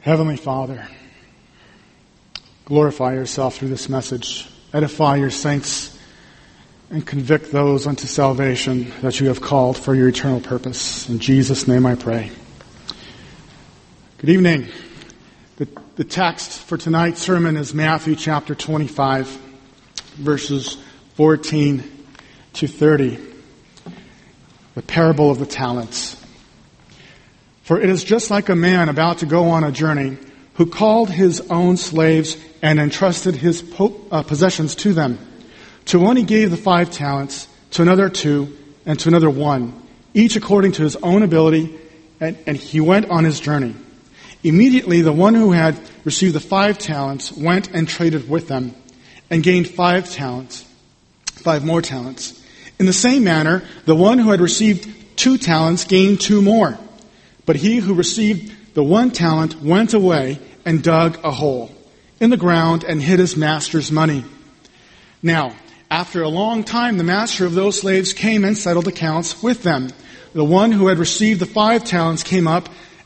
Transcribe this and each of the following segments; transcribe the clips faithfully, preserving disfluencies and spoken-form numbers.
Heavenly Father, glorify yourself through this message. Edify your saints and convict those unto salvation that you have called for your eternal purpose. In Jesus' name I pray. Good evening. The, the text for tonight's sermon is Matthew chapter twenty-five, verses fourteen to thirty. The parable of the talents. For it is just like a man about to go on a journey who called his own slaves and entrusted his po- uh, possessions to them. To one he gave the five talents, to another two, and to another one, each according to his own ability, and, and he went on his journey. Immediately the one who had received the five talents went and traded with them, and gained five talents, five more talents. In the same manner, the one who had received two talents gained two more. But he who received the one talent went away and dug a hole in the ground and hid his master's money. Now, after a long time, the master of those slaves came and settled accounts with them. The one who had received the five talents came up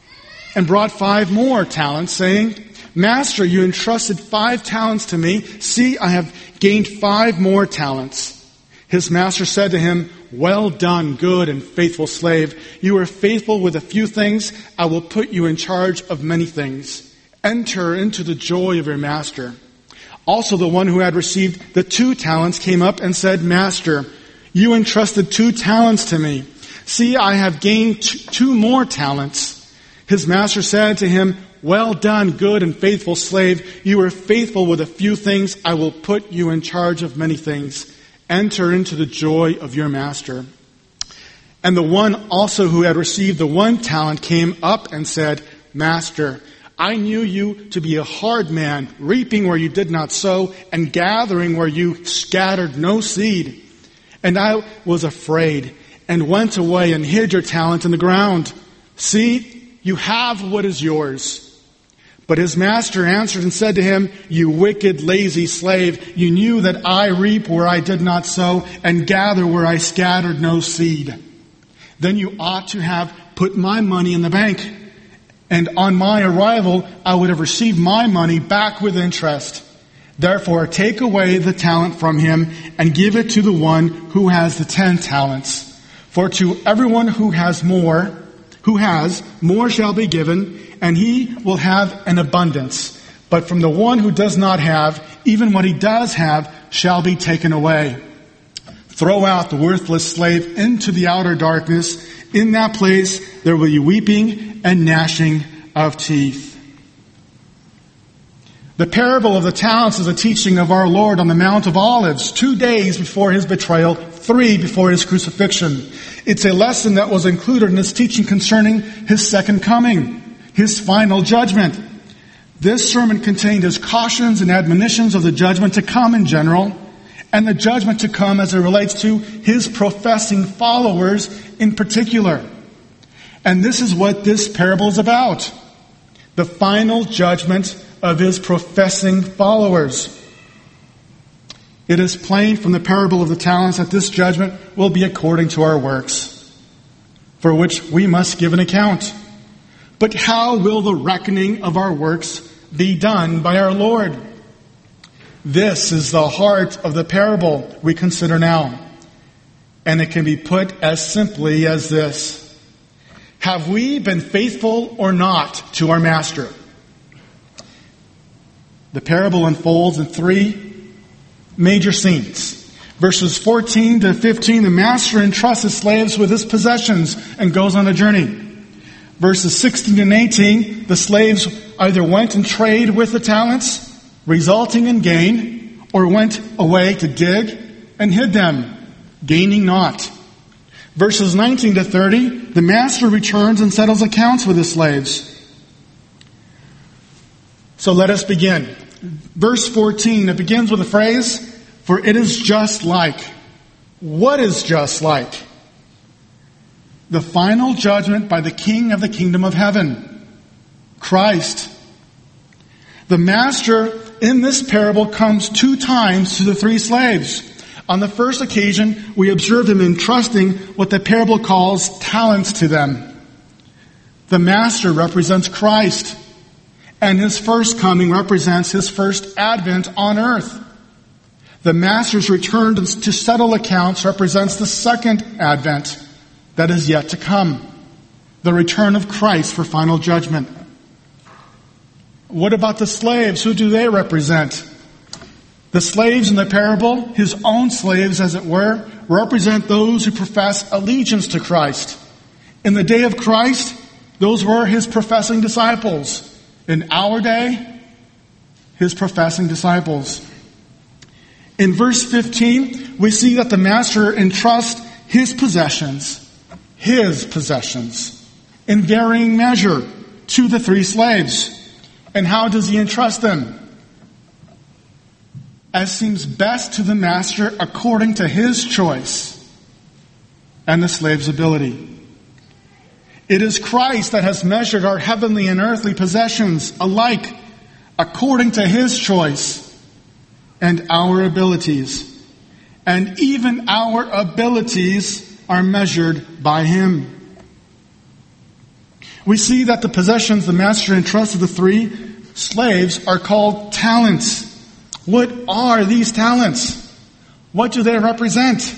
and brought five more talents, saying, Master, you entrusted five talents to me. See, I have gained five more talents. His master said to him, Well done, good and faithful slave. You are faithful with a few things. I will put you in charge of many things. Enter into the joy of your master. Also the one who had received the two talents came up and said, Master, you entrusted two talents to me. See, I have gained t- two more talents. His master said to him, Well done, good and faithful slave. You are faithful with a few things. I will put you in charge of many things. Enter into the joy of your master. And the one also who had received the one talent came up and said, Master, I knew you to be a hard man, reaping where you did not sow, and gathering where you scattered no seed. And I was afraid, and went away and hid your talent in the ground. See, you have what is yours. But his master answered and said to him, You wicked, lazy slave, you knew that I reap where I did not sow, and gather where I scattered no seed. Then you ought to have put my money in the bank, and on my arrival I would have received my money back with interest. Therefore take away the talent from him, and give it to the one who has the ten talents. For to everyone who has more, who has, more shall be given, and he will have an abundance. But from the one who does not have, even what he does have shall be taken away. Throw out the worthless slave into the outer darkness. In that place there will be weeping and gnashing of teeth. The parable of the talents is a teaching of our Lord on the Mount of Olives, two days before his betrayal, three before his crucifixion. It's a lesson that was included in his teaching concerning his second coming, his final judgment. This sermon contained his cautions and admonitions of the judgment to come in general, and the judgment to come as it relates to his professing followers in particular. And this is what this parable is about. The final judgment of his professing followers. It is plain from the parable of the talents that this judgment will be according to our works, for which we must give an account. But how will the reckoning of our works be done by our Lord? This is the heart of the parable we consider now. And it can be put as simply as this. Have we been faithful or not to our master? The parable unfolds in three major scenes. Verses fourteen to fifteen, the master entrusts his slaves with his possessions and goes on a journey. Verses sixteen and eighteen, the slaves either went and trade with the talents, resulting in gain, or went away to dig and hid them, gaining naught. Verses nineteen to thirty, the master returns and settles accounts with his slaves. So let us begin. Verse fourteen, it begins with the phrase, For it is just like. What is just like? The final judgment by the King of the kingdom of heaven, Christ. The master in this parable comes two times to the three slaves. On the first occasion, we observe him entrusting what the parable calls talents to them. The master represents Christ, And his first coming represents his first advent on earth. The master's return to settle accounts represents the second advent that is yet to come, the return of Christ for final judgment. What about the slaves? Who do they represent? The slaves in the parable, his own slaves as it were, represent those who profess allegiance to Christ. In the day of Christ, those were his professing disciples. In our day, his professing disciples. In verse fifteen, we see that the master entrusts his possessions, his possessions, in varying measure to the three slaves. And how does he entrust them? As seems best to the master according to his choice and the slave's ability. It is Christ that has measured our heavenly and earthly possessions alike according to his choice and our abilities. And even our abilities are measured by him. We see that the possessions the master entrusted the three slaves are called talents. What are these talents? What do they represent?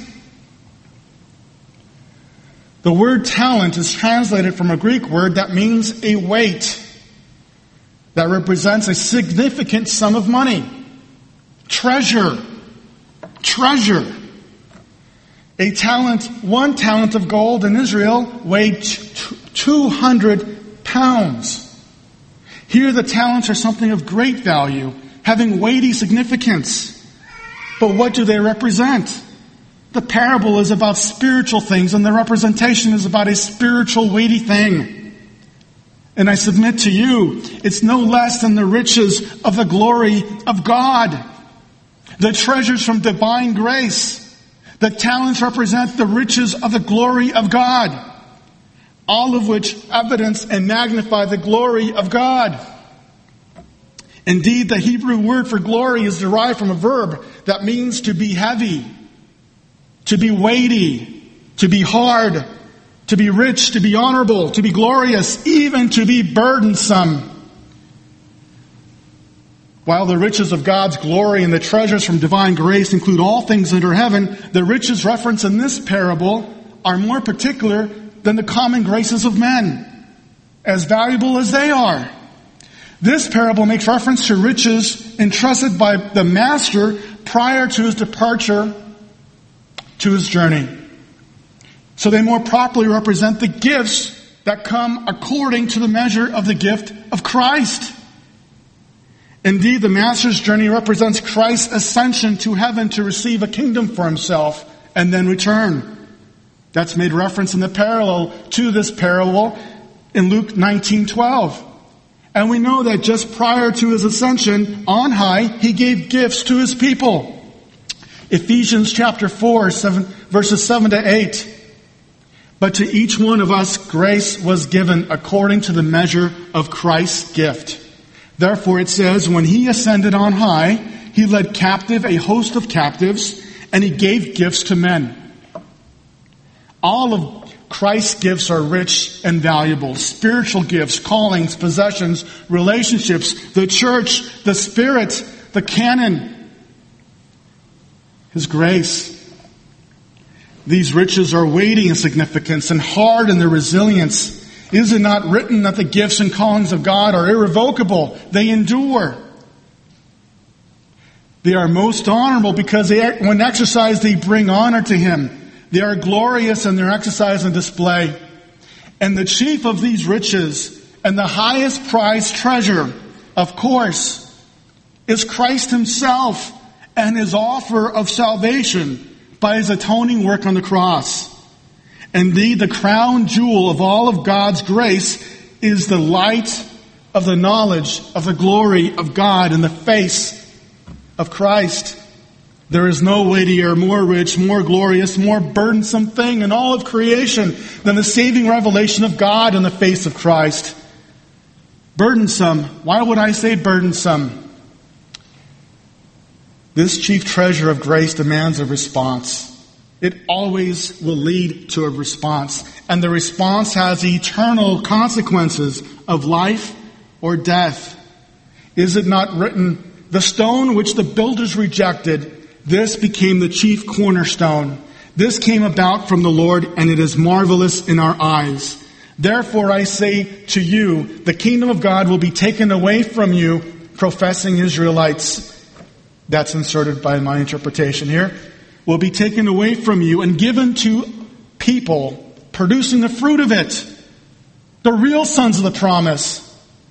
The word talent is translated from a Greek word that means a weight, that represents a significant sum of money. Treasure. Treasure. A talent, one talent of gold in Israel weighed two hundred pounds. Here the talents are something of great value, having weighty significance. But what do they represent? The parable is about spiritual things, and the representation is about a spiritual weighty thing. And I submit to you, it's no less than the riches of the glory of God. The treasures from divine grace. The talents represent the riches of the glory of God. All of which evidence and magnify the glory of God. Indeed, the Hebrew word for glory is derived from a verb that means to be heavy, to be weighty, to be hard, to be rich, to be honorable, to be glorious, even to be burdensome. While the riches of God's glory and the treasures from divine grace include all things under heaven, the riches referenced in this parable are more particular than the common graces of men, as valuable as they are. This parable makes reference to riches entrusted by the master prior to his departure to his journey. So they more properly represent the gifts that come according to the measure of the gift of Christ. Indeed, the master's journey represents Christ's ascension to heaven to receive a kingdom for himself and then return. That's made reference in the parallel to this parable in Luke nineteen twelve. And we know that just prior to his ascension on high, he gave gifts to his people. Ephesians chapter four, seven, verses seven to eight. But to each one of us grace was given according to the measure of Christ's gift. Therefore it says, when he ascended on high, he led captive a host of captives, and he gave gifts to men. All of Christ's gifts are rich and valuable. Spiritual gifts, callings, possessions, relationships, the church, the Spirit, the canon, his grace. These riches are weighty in significance and hard in their resilience. Is it not written that the gifts and callings of God are irrevocable? They endure. They are most honorable because they, when exercised, they bring honor to him. They are glorious in their exercise and display. And the chief of these riches and the highest prized treasure, of course, is Christ himself and his offer of salvation by his atoning work on the cross. Indeed, the crown jewel of all of God's grace is the light of the knowledge of the glory of God in the face of Christ. There is no weightier, more rich, more glorious, more burdensome thing in all of creation than the saving revelation of God in the face of Christ. Burdensome. Why would I say burdensome? This chief treasure of grace demands a response. It always will lead to a response. And the response has eternal consequences of life or death. Is it not written, the stone which the builders rejected, this became the chief cornerstone. This came about from the Lord, and it is marvelous in our eyes. Therefore I say to you, the kingdom of God will be taken away from you, professing Israelites. That's inserted by my interpretation here. Will be taken away from you and given to people producing the fruit of it. The real sons of the promise.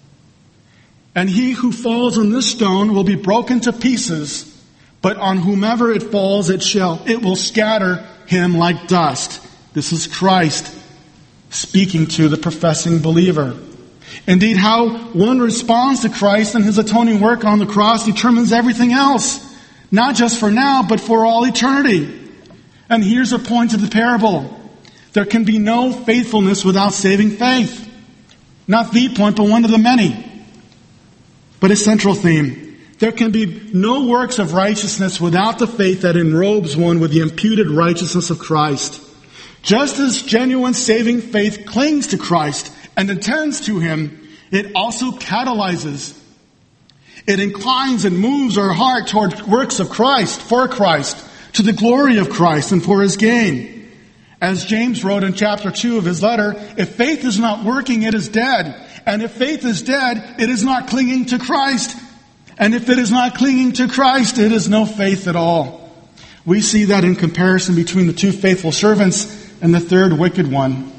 And he who falls on this stone will be broken to pieces, but on whomever it falls, it shall, it will scatter him like dust. This is Christ speaking to the professing believer. Indeed, how one responds to Christ and his atoning work on the cross determines everything else. Not just for now, but for all eternity. And here's a point of the parable. There can be no faithfulness without saving faith. Not the point, but one of the many. But a central theme. There can be no works of righteousness without the faith that enrobes one with the imputed righteousness of Christ. Just as genuine saving faith clings to Christ and attends to Him, it also catalyzes. It inclines and moves our heart toward works of Christ, for Christ, to the glory of Christ and for His gain. As James wrote in chapter two of his letter, if faith is not working, it is dead. And if faith is dead, it is not clinging to Christ. And if it is not clinging to Christ, it is no faith at all. We see that in comparison between the two faithful servants and the third wicked one.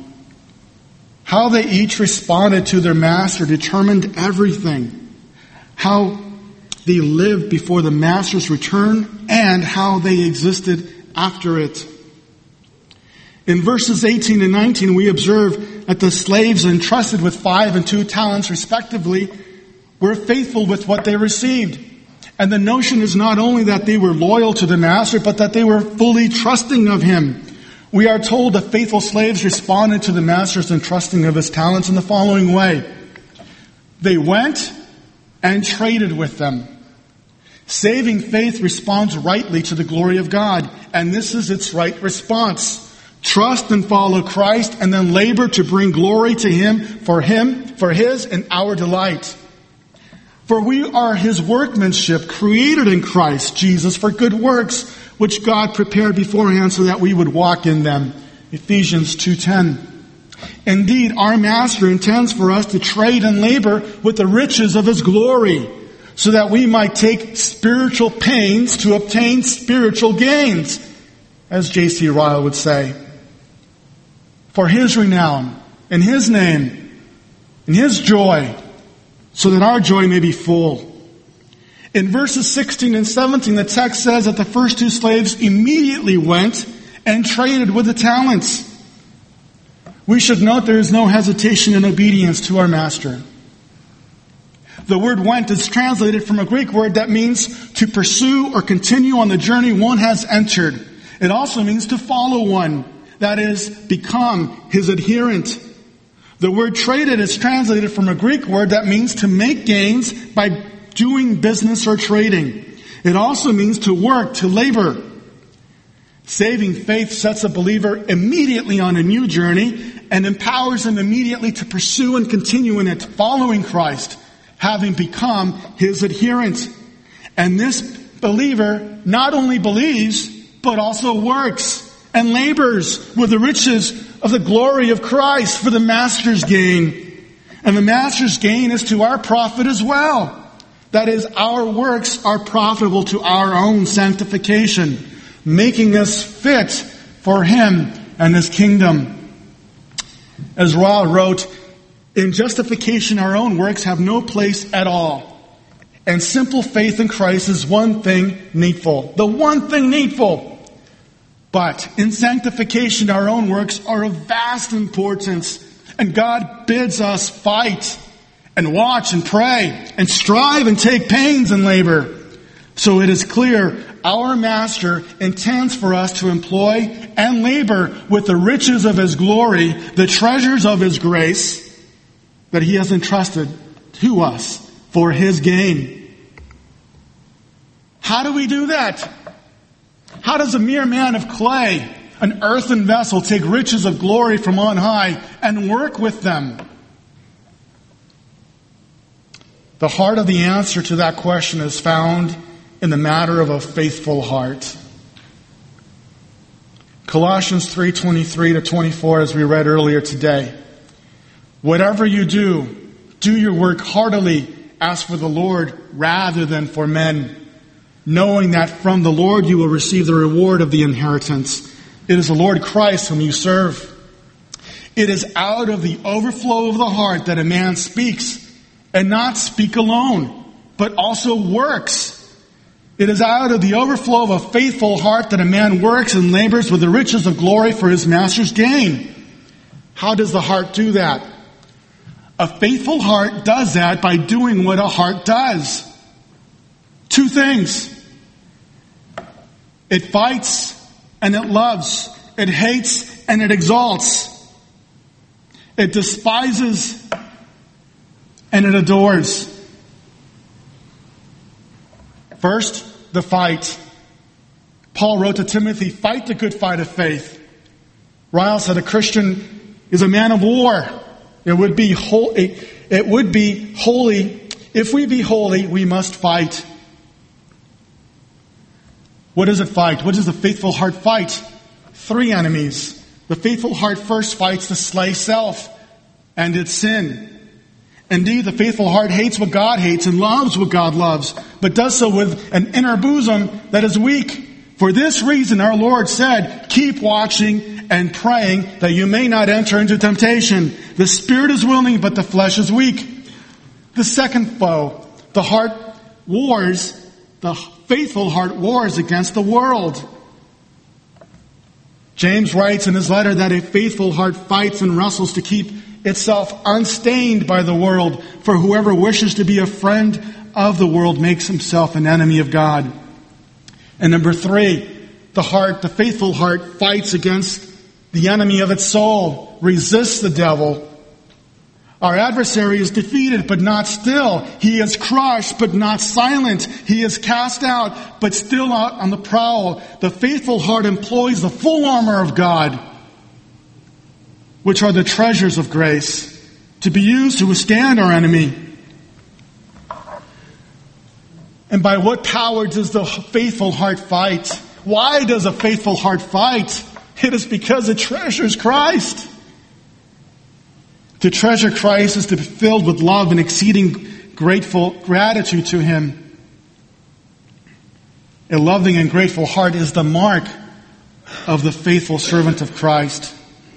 How they each responded to their master determined everything. How they lived before the master's return and how they existed after it. In verses eighteen and nineteen, we observe that the slaves entrusted with five and two talents respectively were faithful with what they received. And the notion is not only that they were loyal to the master, but that they were fully trusting of him. We are told the faithful slaves responded to the master's entrusting of his talents in the following way. They went and traded with them. Saving faith responds rightly to the glory of God, and this is its right response. Trust and follow Christ, and then labor to bring glory to Him, for Him, for His and our delight. For we are His workmanship, created in Christ Jesus for good works, which God prepared beforehand so that we would walk in them. Ephesians two ten. Indeed, our Master intends for us to trade and labor with the riches of His glory, so that we might take spiritual pains to obtain spiritual gains, as J C Ryle would say. For His renown, in His name, in His joy, so that our joy may be full. In verses sixteen and seventeen, the text says that the first two slaves immediately went and traded with the talents. We should note there is no hesitation in obedience to our Master. The word went is translated from a Greek word that means to pursue or continue on the journey one has entered. It also means to follow one, that is, become his adherent. The word traded is translated from a Greek word that means to make gains by doing business or trading. It also means to work, to labor. Saving faith sets a believer immediately on a new journey and empowers him immediately to pursue and continue in it, following Christ, having become His adherent. And this believer not only believes, but also works and labors with the riches of the glory of Christ for the Master's gain. And the Master's gain is to our profit as well. That is, our works are profitable to our own sanctification, making us fit for Him and His kingdom. As Ryle wrote, in justification our own works have no place at all. And simple faith in Christ is one thing needful. The one thing needful. But in sanctification, our own works are of vast importance. And God bids us fight and watch and pray and strive and take pains and labor. So it is clear our Master intends for us to employ and labor with the riches of His glory, the treasures of His grace that He has entrusted to us for His gain. How do we do that? How does a mere man of clay, an earthen vessel, take riches of glory from on high and work with them? The heart of the answer to that question is found in the matter of a faithful heart. Colossians three twenty-three to twenty-four, as we read earlier today. Whatever you do, do your work heartily as for the Lord rather than for men, knowing that from the Lord you will receive the reward of the inheritance. It is the Lord Christ whom you serve. It is out of the overflow of the heart that a man speaks, and not speak alone, but also works. It is out of the overflow of a faithful heart that a man works and labors with the riches of glory for his master's gain. How does the heart do that? A faithful heart does that by doing what a heart does. Two things. It fights and it loves. It hates and it exalts. It despises and it adores. First, the fight. Paul wrote to Timothy, fight the good fight of faith. Ryle said a Christian is a man of war. It would be holy, it would be holy. If we be holy, we must fight. What does it fight? What does the faithful heart fight? Three enemies. The faithful heart first fights to slay self and its sin. Indeed, the faithful heart hates what God hates and loves what God loves, but does so with an inner bosom that is weak. For this reason, our Lord said, keep watching and praying that you may not enter into temptation. The spirit is willing, but the flesh is weak. The second foe, the heart wars, the faithful heart wars against the world. James writes in his letter that a faithful heart fights and wrestles to keep itself unstained by the world, for whoever wishes to be a friend of the world makes himself an enemy of God. And number three, the heart, the faithful heart, fights against the enemy of its soul, resists the devil. Our adversary is defeated, but not still. He is crushed, but not silent. He is cast out, but still out on the prowl. The faithful heart employs the full armor of God, which are the treasures of grace, to be used to withstand our enemy. And by what power does the faithful heart fight? Why does a faithful heart fight? It is because it treasures Christ. To treasure Christ is to be filled with love and exceeding grateful gratitude to Him. A loving and grateful heart is the mark of the faithful servant of Christ.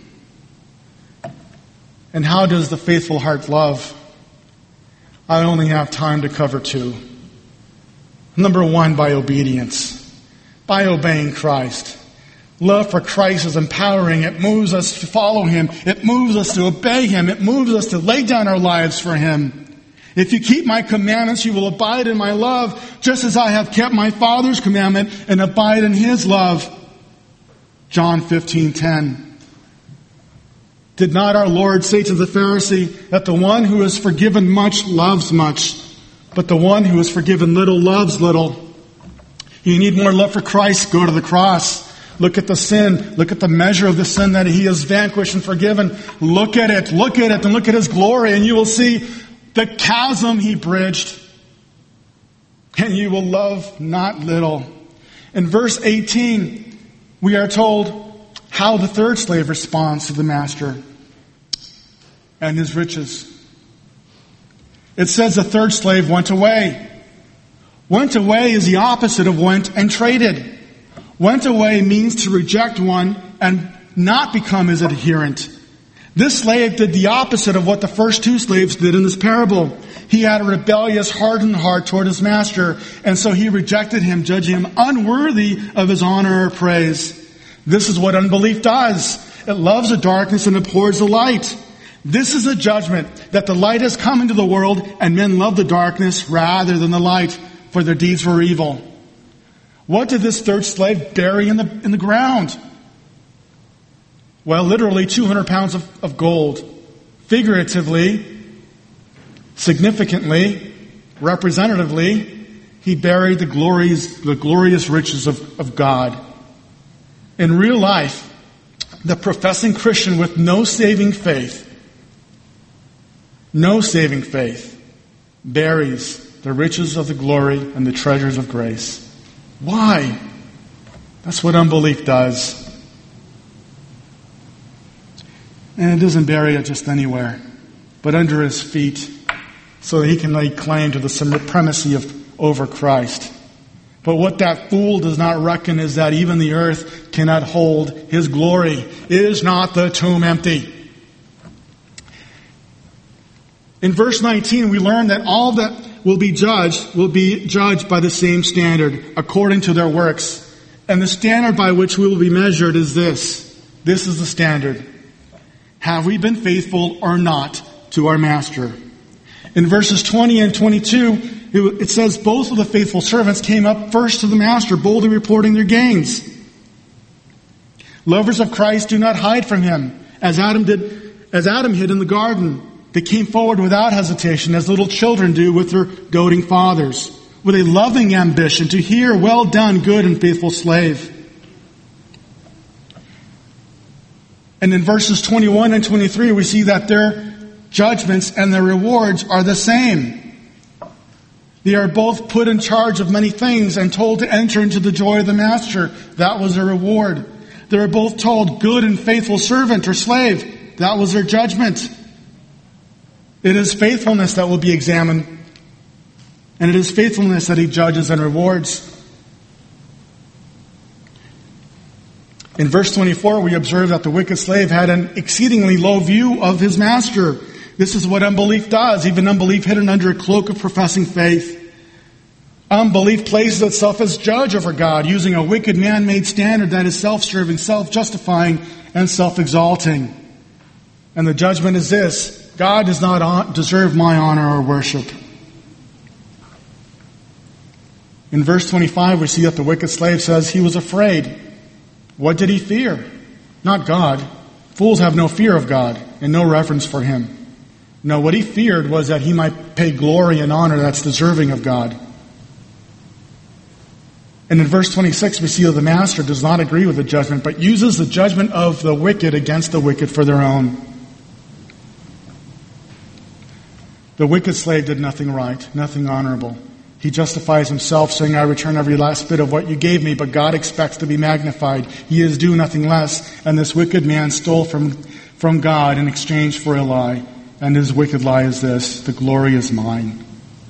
And how does the faithful heart love? I only have time to cover two. Number one, by obedience. By obeying Christ. Love for Christ is empowering. It moves us to follow Him. It moves us to obey Him. It moves us to lay down our lives for Him. If you keep my commandments, you will abide in my love, just as I have kept my Father's commandment and abide in His love. John fifteen ten. Did not our Lord say to the Pharisee that the one who is forgiven much loves much, but the one who is forgiven little loves little? You need more love for Christ, go to the cross. Look at the sin. Look at the measure of the sin that He has vanquished and forgiven. Look at it. Look at it and look at His glory, and you will see the chasm He bridged. And you will love not little. In verse eighteen, we are told how the third slave responds to the master and his riches. It says the third slave went away. Went away is the opposite of went and traded. Went away means to reject one and not become his adherent. This slave did the opposite of what the first two slaves did in this parable. He had a rebellious, hardened heart toward his master, and so he rejected him, judging him unworthy of his honor or praise. This is what unbelief does. It loves the darkness and abhors the light. This is a judgment, that the light has come into the world, and men love the darkness rather than the light, for their deeds were evil. What did this third slave bury in the in the ground? Well, literally two hundred pounds of, of gold. Figuratively, significantly, representatively, he buried the glories, the glorious riches of, of God. In real life, the professing Christian with no saving faith, no saving faith, buries the riches of the glory and the treasures of grace. Why? That's what unbelief does. And it doesn't bury it just anywhere, but under his feet, so that he can lay claim to the supremacy of over Christ. But what that fool does not reckon is that even the earth cannot hold his glory. Is not the tomb empty? In verse nineteen, we learn that all that will be judged will be judged by the same standard, according to their works. And the standard by which we will be measured is this. This is the standard. Have we been faithful or not to our master? In verses twenty and twenty-two, it says both of the faithful servants came up first to the master, boldly reporting their gains. Lovers of Christ do not hide from him, as Adam did, as Adam hid in the garden. They came forward without hesitation, as little children do with their doting fathers, with a loving ambition to hear, "Well done, good and faithful slave." And in verses twenty-one and twenty-three, we see that their judgments and their rewards are the same. They are both put in charge of many things and told to enter into the joy of the master. That was their reward. They are both told, "Good and faithful servant" or slave. That was their judgment. It is faithfulness that will be examined. And it is faithfulness that he judges and rewards. In verse twenty-four, we observe that the wicked slave had an exceedingly low view of his master. This is what unbelief does, even unbelief hidden under a cloak of professing faith. Unbelief places itself as judge over God, using a wicked man-made standard that is self-serving, self-justifying, and self-exalting. And the judgment is this: God does not deserve my honor or worship. In verse twenty-five, we see that the wicked slave says he was afraid. What did he fear? Not God. Fools have no fear of God and no reverence for him. No, what he feared was that he might pay glory and honor that's deserving of God. And in verse twenty-six, we see that the master does not agree with the judgment, but uses the judgment of the wicked against the wicked for their own. The wicked slave did nothing right, nothing honorable. He justifies himself, saying, "I return every last bit of what you gave me," but God expects to be magnified. He is due nothing less. And this wicked man stole from, from God in exchange for a lie. And his wicked lie is this: the glory is mine.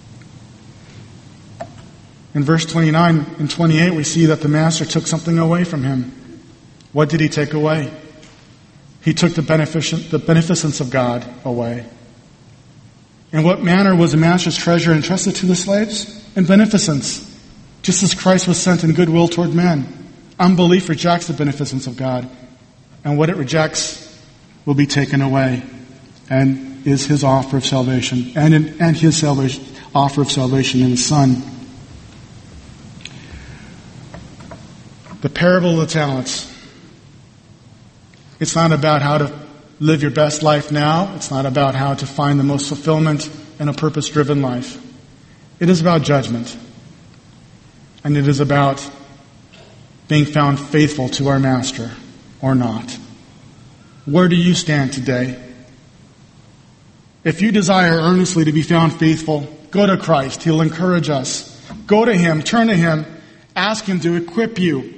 In verse twenty-nine and twenty-eight, we see that the master took something away from him. What did he take away? He took the beneficent, the beneficence of God away. In what manner was the master's treasure entrusted to the slaves? In beneficence, just as Christ was sent in goodwill toward men. Unbelief rejects the beneficence of God, and what it rejects will be taken away, and is his offer of salvation, and in, and his salvation, offer of salvation in his Son. The parable of the talents. It's not about how to live your best life now. It's not about how to find the most fulfillment in a purpose-driven life. It is about judgment. And it is about being found faithful to our master or not. Where do you stand today? If you desire earnestly to be found faithful, go to Christ. He'll encourage us. Go to him, turn to him, ask him to equip you.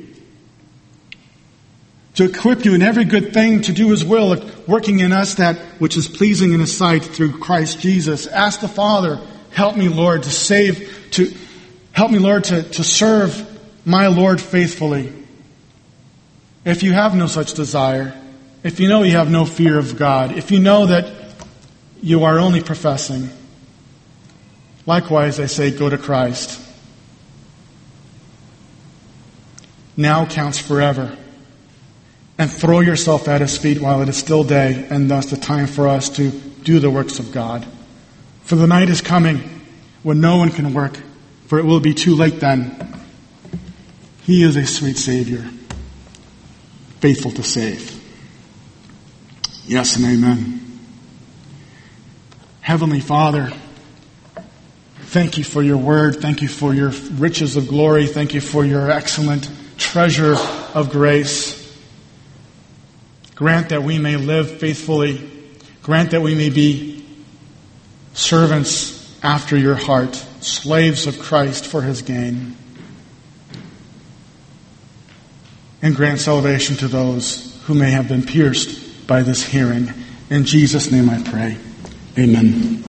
To equip you in every good thing to do his will, working in us that which is pleasing in his sight through Christ Jesus. Ask the Father, help me, Lord, to save, to help me, Lord, to, to serve my Lord faithfully. If you have no such desire, if you know you have no fear of God, if you know that you are only professing, likewise I say, go to Christ. Now counts forever. And throw yourself at his feet while it is still day, and thus the time for us to do the works of God. For the night is coming when no one can work, for it will be too late then. He is a sweet Savior, faithful to save. Yes and amen. Heavenly Father, thank you for your word. Thank you for your riches of glory. Thank you for your excellent treasure of grace. Grant that we may live faithfully. Grant that we may be servants after your heart, slaves of Christ for his gain. And grant salvation to those who may have been pierced by this hearing. In Jesus' name I pray. Amen.